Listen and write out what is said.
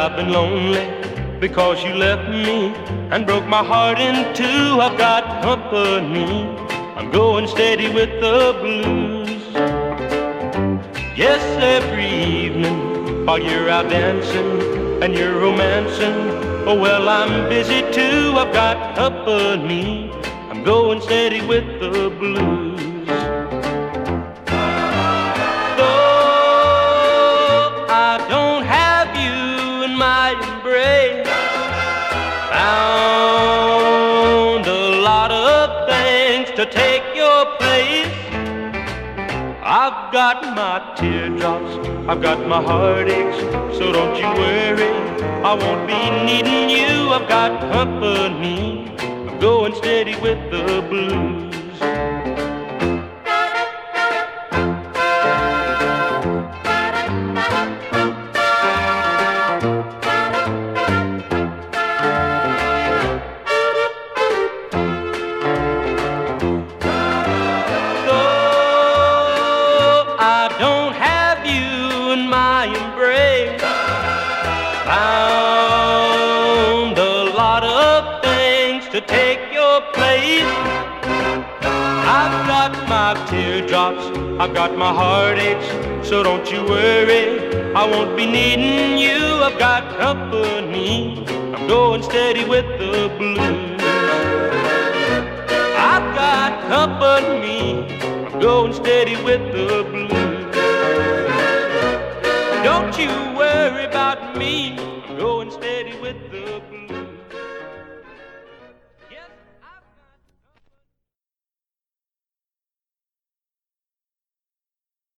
I've been lonely because you left me and broke my heart in two. I've got company, I'm going steady with the blues. Yes, every evening while you're out dancing and you're romancing, oh well, I'm busy too. I've got company, I'm going steady with the blues. Though I don't have you in my embrace, found a lot of things to take your place. I've got my teardrops, I've got my heartaches, so don't you worry, I won't be needing you. I've got company, I'm going steady with the blues. Don't have you in my embrace, found a lot of things to take your place. I've got my teardrops, I've got my heartaches, so don't you worry, I won't be needing you. I've got company, I'm going steady with the blues. I've got company, I'm going steady with the blues. Don't you worry about me, I'm going